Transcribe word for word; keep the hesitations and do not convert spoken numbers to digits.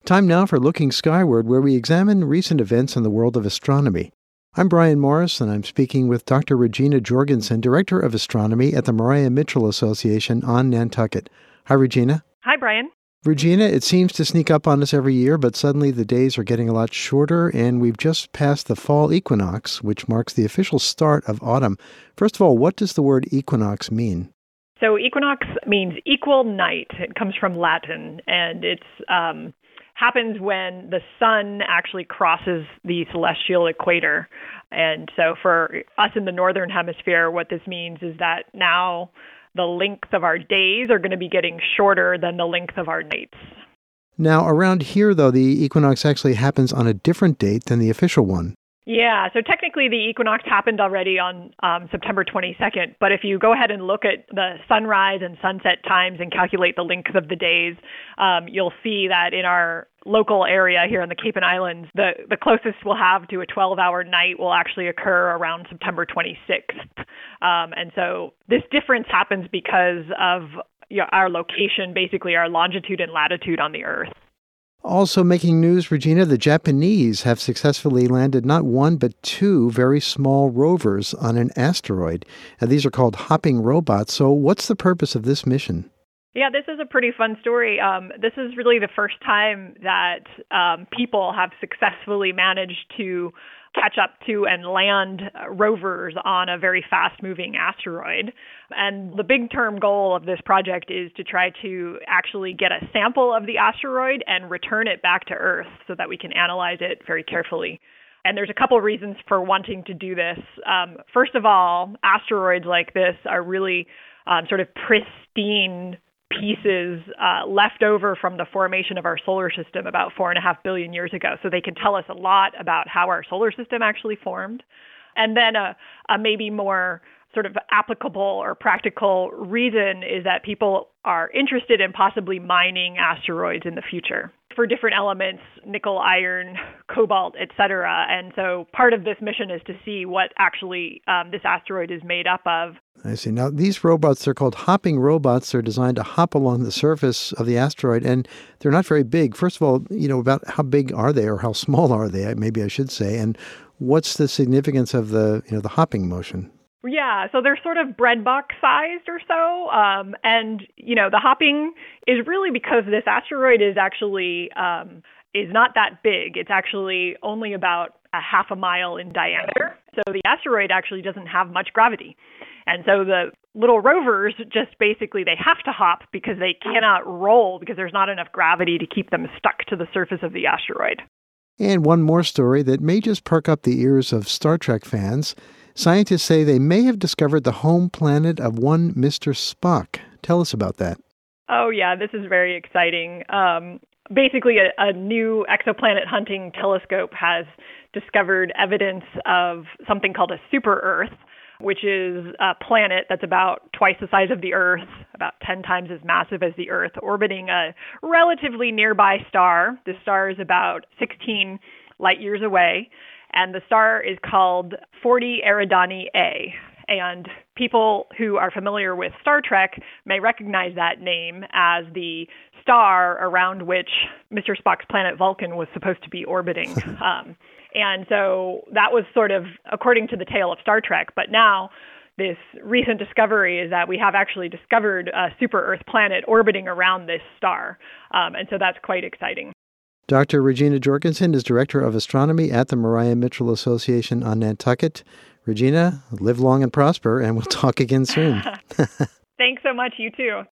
Time now for Looking Skyward, where we examine recent events in the world of astronomy. I'm Brian Morris, and I'm speaking with Doctor Regina Jorgensen, Director of Astronomy at the Maria Mitchell Association on Nantucket. Hi, Regina. Hi, Brian. Regina, it seems to sneak up on us every year, but suddenly the days are getting a lot shorter, and we've just passed the fall equinox, which marks the official start of autumn. First of all, what does the word equinox mean? So equinox means equal night. It comes from Latin, and it's um, happens when the sun actually crosses the celestial equator. And so for us in the northern hemisphere, what this means is that now the length of our days are going to be getting shorter than the length of our nights. Now, around here, though, the equinox actually happens on a different date than the official one. Yeah, so technically the equinox happened already on um, September twenty-second, but if you go ahead and look at the sunrise and sunset times and calculate the length of the days, um, you'll see that in our local area here in the Cape and Islands, the, the closest we'll have to a twelve-hour night will actually occur around September twenty-sixth. Um, and so this difference happens because of you know, our location, basically our longitude and latitude on the Earth. Also making news, Regina, the Japanese have successfully landed not one but two very small rovers on an asteroid. And these are called hopping robots. So what's the purpose of this mission? Yeah, this is a pretty fun story. Um, this is really the first time that um, people have successfully managed to catch up to and land rovers on a very fast-moving asteroid. And the big term goal of this project is to try to actually get a sample of the asteroid and return it back to Earth so that we can analyze it very carefully. And there's a couple reasons for wanting to do this. Um, first of all, asteroids like this are really um, sort of pristine pieces uh, left over from the formation of our solar system about four and a half billion years ago. So they can tell us a lot about how our solar system actually formed. And then a, a maybe more sort of applicable or practical reason is that people are interested in possibly mining asteroids in the future for different elements, nickel, iron, cobalt, et cetera. And so part of this mission is to see what actually um, this asteroid is made up of. I see. Now, these robots, they're called hopping robots. They're designed to hop along the surface of the asteroid, and they're not very big. First of all, you know, about how big are they, or how small are they, maybe I should say, and what's the significance of the, you know, the hopping motion? Yeah, so they're sort of breadbox sized or so. Um, and, you know, the hopping is really because this asteroid is actually um, is not that big. It's actually only about a half a mile in diameter. So the asteroid actually doesn't have much gravity. And so the little rovers just basically, they have to hop because they cannot roll because there's not enough gravity to keep them stuck to the surface of the asteroid. And one more story that may just perk up the ears of Star Trek fans. Scientists say they may have discovered the home planet of one Mister Spock. Tell us about that. Oh, yeah, this is very exciting. Um, basically, a, a new exoplanet hunting telescope has discovered evidence of something called a super-Earth, which is a planet that's about twice the size of the Earth, about ten times as massive as the Earth, orbiting a relatively nearby star. The star is about sixteen light years away. And the star is called forty Eridani A. And people who are familiar with Star Trek may recognize that name as the star around which Mister Spock's planet Vulcan was supposed to be orbiting. um, and so that was sort of according to the tale of Star Trek. But now this recent discovery is that we have actually discovered a super-Earth planet orbiting around this star. Um, and so that's quite exciting. Doctor Regina Jorgensen is Director of Astronomy at the Maria Mitchell Association on Nantucket. Regina, live long and prosper, and we'll talk again soon. Thanks so much. You too.